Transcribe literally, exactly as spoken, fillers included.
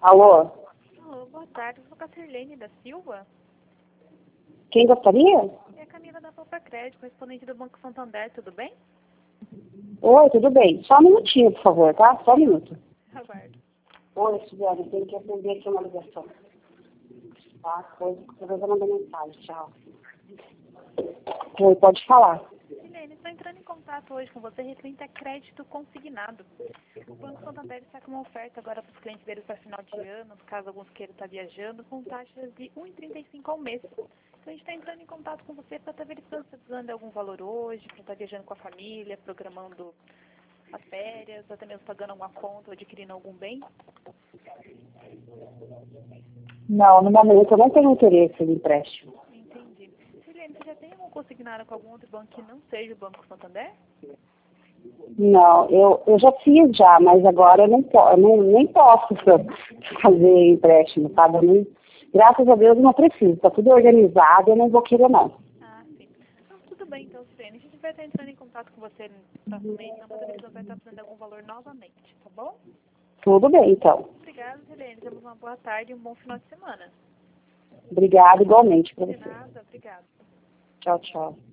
Alô? Alô, boa tarde. Eu sou a Sirlene da Silva. Quem gostaria? É a Camila da Poupa Crédito, correspondente do Banco Santander, tudo bem? Oi, tudo bem? Só um minutinho, por favor, tá? Só um minuto. Aguardo. Oi, Suzane, tem que atender aqui uma ligação. Tá? Coisa que você vai mandar mensagem, tchau. Oi, pode falar. Sirlene, estou entrando em contato hoje com você referente a crédito consignado. O Banco Santander está com uma oferta agora para os clientes deles para final de ano, caso alguns queiram estar viajando, com taxas de um vírgula trinta e cinco ao mês. Então a gente está entrando em contato com você para estar verificando se está precisando de algum valor hoje, para estar viajando com a família, programando as férias, até mesmo pagando alguma conta ou adquirindo algum bem. Não, no momento eu não tenho interesse em empréstimo. Entendi. Sirlene, você já tem algum consignado com algum outro banco que não seja o Banco Santander? Não, eu, eu já fiz já, mas agora eu não, po- eu não nem posso fazer empréstimo, sabe? Eu nem- graças a Deus eu não preciso, tá tudo organizado, eu não vou querer não. Ah, sim. Então, tudo bem, então, Sirlene. A gente vai estar entrando em contato com você no próximo mês, então, para saber se você vai estar precisando de algum valor novamente, tá bom? Tudo bem, então. Obrigada, Sirlene. Temos uma boa tarde e um bom final de semana. Obrigada igualmente para De você. nada, obrigada. Tchau, tchau.